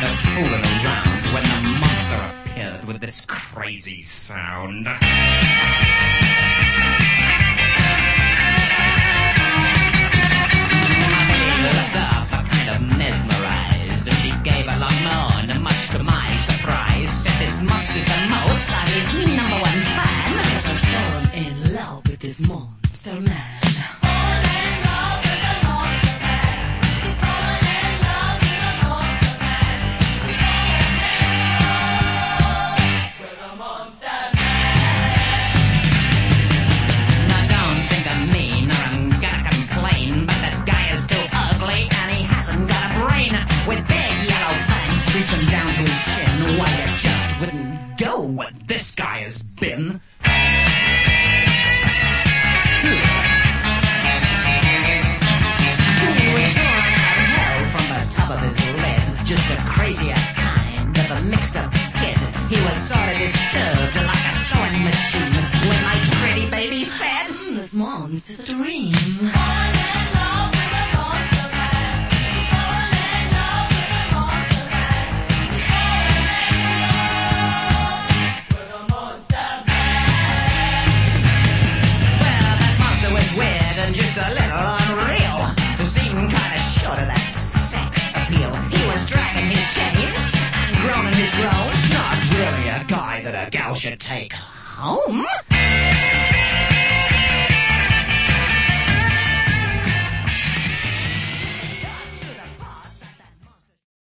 kind of fooling around when the monster appeared with this crazy sound. Looked up, kind of mesmerized, and she gave a long moan, much to my surprise. Said this monster's the most, I'm his number one fan. Yes, I've fallen in love with this monster man. With big yellow fangs reaching down to his chin. Why, you just wouldn't go what this guy has been. He was torn out of hell from the top of his lid. Just a crazier kind of a mixed up kid. He was sort of disturbed like a sewing machine when my pretty baby said, This monster's a dream. And just a little unreal, to seem kind of short of that sex appeal. He was dragging his chains and groaning his groans. Not really a guy that a gal should take home.